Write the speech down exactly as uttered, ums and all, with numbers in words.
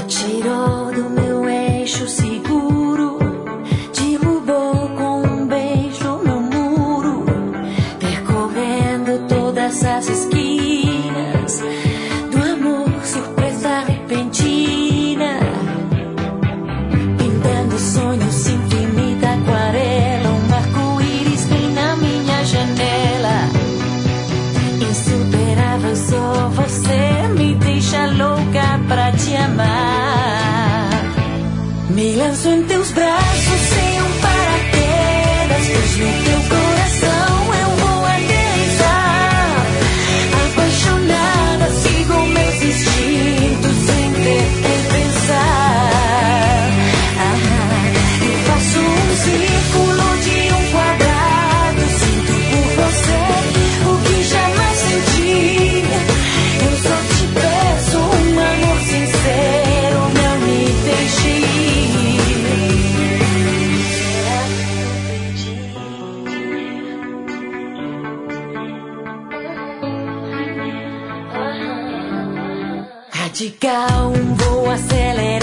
tirou do meu eixo seguro, derrubou com um beijo meu muro, percorrendo todas as esquinas do amor, surpresa repentina, pintando sonhos, infinita aquarela, um arco-íris bem na minha janela. Insuperável, só você me deixa louca pra te amar. Me lanço em teus braços sem um paraquedas, pois no teu coração eu vou aterrissar. Apaixonada, sigo meus instintos sem ter que pensar. Ah, eu faço um círculo de um quadrado, sinto por você o que jamais senti. Eu só te peço um amor sincero, não me deixe ir. Será que eu pedi? Radical, um voo acelerado,